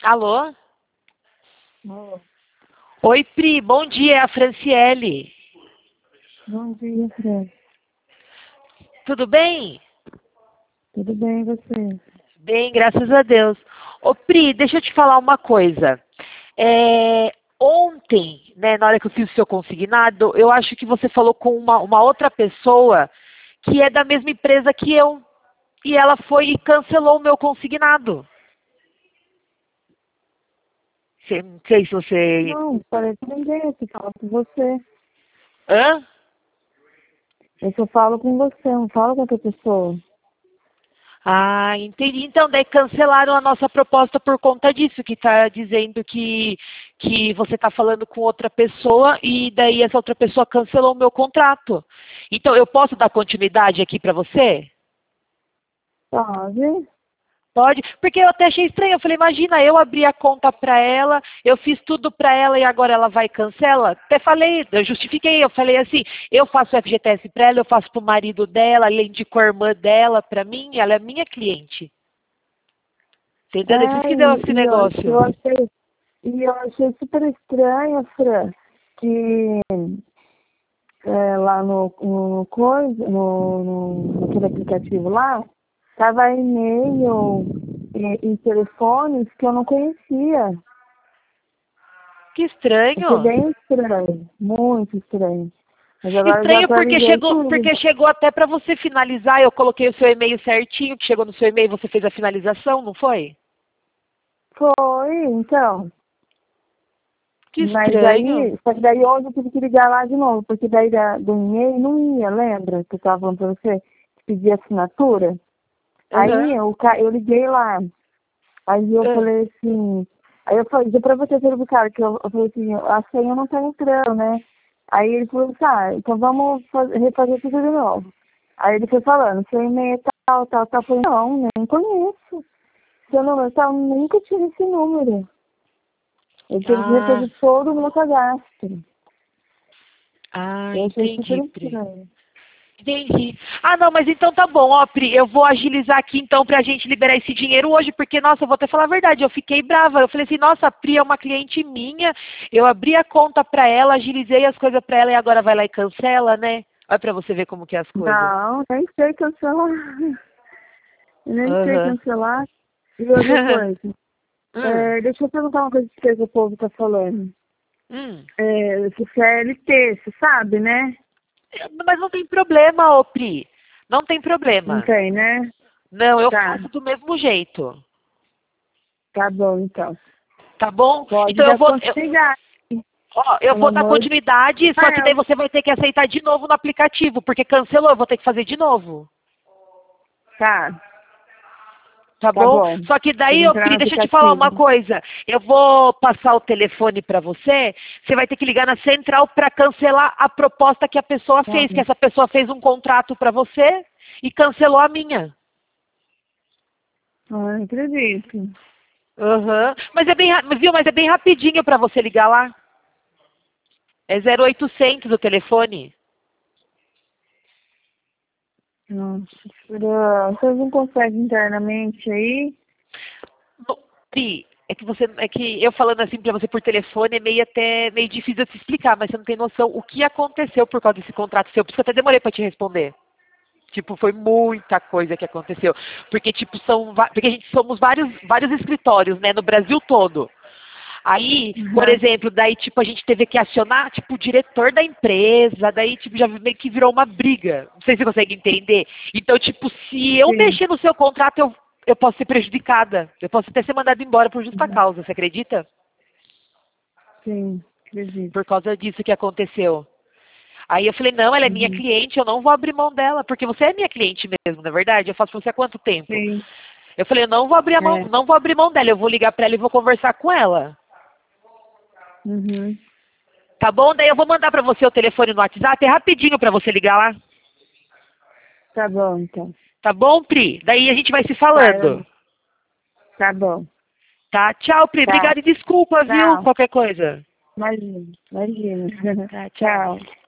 Alô? Oh, Oi, Pri, bom dia, é a Franciele. bom dia, Fred. Tudo bem? Tudo bem, e você? Bem, graças a Deus. Ô, Pri, deixa eu te falar uma coisa. Ontem, né, na hora que eu fiz o seu consignado, eu acho que você falou com uma outra pessoa que é da mesma empresa que eu. E ela foi e cancelou o meu consignado. Não sei se você... Não, falei com ninguém, eu só falo com você. Hã? Eu só falo com você, não falo com outra pessoa. Ah, entendi. Então, daí cancelaram a nossa proposta por conta disso, que está dizendo que você está falando com outra pessoa e daí essa outra pessoa cancelou o meu contrato. Então, eu posso dar continuidade aqui para você? Pode? Pode? Porque eu até achei estranho. Eu falei, imagina, eu abri a conta para ela, eu fiz tudo para ela e agora ela vai e cancela. Até falei, eu justifiquei, eu falei assim, eu faço FGTS para ela, eu faço para o marido dela, ela indicou a irmã dela para mim, ela é minha cliente. Entendeu? É por isso É, que deu esse negócio. eu achei super estranho, Fran, que lá naquele aplicativo lá, tava e-mail e telefones que eu não conhecia. Que Achei estranho. bem estranho, muito estranho. Mas agora eu já Estranho atualizei tudo. porque chegou até para você finalizar. Eu coloquei o seu e-mail certinho, que chegou no seu e-mail, você fez a finalização, não foi? Foi, então. Que Mas estranho. aí, só que daí hoje eu tive que ligar lá de novo, porque daí do e-mail não ia, lembra que eu tava falando pra você? Que pedia assinatura. Aí Aham. eu liguei lá. Aí eu Ah. falei assim, aí eu falei, pra você ser do cara, que eu falei assim, a senha não tá entrando, né? Aí ele falou assim, então vamos refazer tudo de novo. Aí ele foi falando, seu e-mail é tal, tal, tal. Eu falei, não, nem conheço. Seu número tal, nunca tive esse número. Ele teve que Ah, refazer todo o meu cadastro. Eu achei super entendi, Pri. estranho. Entendi. Ah, não, mas então tá bom, ó, Pri, eu vou agilizar aqui então pra gente liberar esse dinheiro hoje, porque, nossa, eu vou até falar a verdade, eu fiquei brava. Eu falei assim, nossa, a Pri é uma cliente minha, eu abri a conta pra ela, agilizei as coisas pra ela e agora vai lá e cancela, né? Olha pra você ver como que é as coisas. Não, nem sei cancelar. Eu nem sei Aham. cancelar. E outra coisa, Hum, deixa eu perguntar uma coisa que o povo tá falando. hum. Esse CLT, você sabe, né? Mas não tem problema, ô Pri. Não tem Não problema. tem, né? Não, eu Tá, faço do mesmo jeito. tá bom então. Tá bom? Pode Então dar continuidade, eu pelo vou dar amor de continuidade, só que daí Deus. você vai ter que aceitar de novo no aplicativo, porque cancelou, eu vou ter que fazer de novo. Tá, Tá tá bom? bom. Só que Tem daí, que ô entrar Pri, no deixa eu te falar uma aplicativo. coisa. Eu vou passar o telefone para você. Você vai ter que ligar na central para cancelar a proposta que a pessoa Tá fez, que bom. essa pessoa fez um contrato para você e cancelou a minha. Ah, não acredito. Aham. Mas é bem, viu? Mas é bem rapidinho para você ligar lá. É 0800 o telefone. Nossa, Fran, vocês não conseguem internamente aí? Pri, é que eu falando assim para você por telefone é meio difícil de se explicar, mas você não tem noção o que aconteceu por causa desse contrato seu. Por isso que eu até demorei para te responder. Tipo, foi muita coisa que aconteceu. Porque, tipo, porque a gente somos vários escritórios, né, no Brasil todo. Aí, por Uhum. exemplo, daí, tipo, a gente teve que acionar, tipo, o diretor da empresa, daí, tipo, já meio que virou uma briga. Não sei se você consegue entender. Então, tipo, se eu Sim, mexer no seu contrato, eu posso ser prejudicada. Eu posso até ser mandada embora por justa uhum. causa, você acredita? Sim, acredito. Por causa disso que aconteceu. Aí eu falei, não, ela é minha Uhum. cliente, eu não vou abrir mão dela, porque você é minha cliente mesmo, na é verdade? Eu faço pra você há quanto tempo? Sim, Eu falei, eu não vou abrir a mão, é. não vou abrir mão dela, eu vou ligar pra ela e vou conversar com ela. Uhum. Tá bom? Daí eu vou mandar pra você o telefone no WhatsApp, é rapidinho pra você ligar lá. Tá bom, então. Tá bom, Pri? Daí a gente vai se Tá, falando. tá bom. Tá? Tchau, Pri. Tá. Obrigada e desculpa, viu? Tchau. Qualquer coisa. Imagina, imagina. Tá, tchau. Tchau.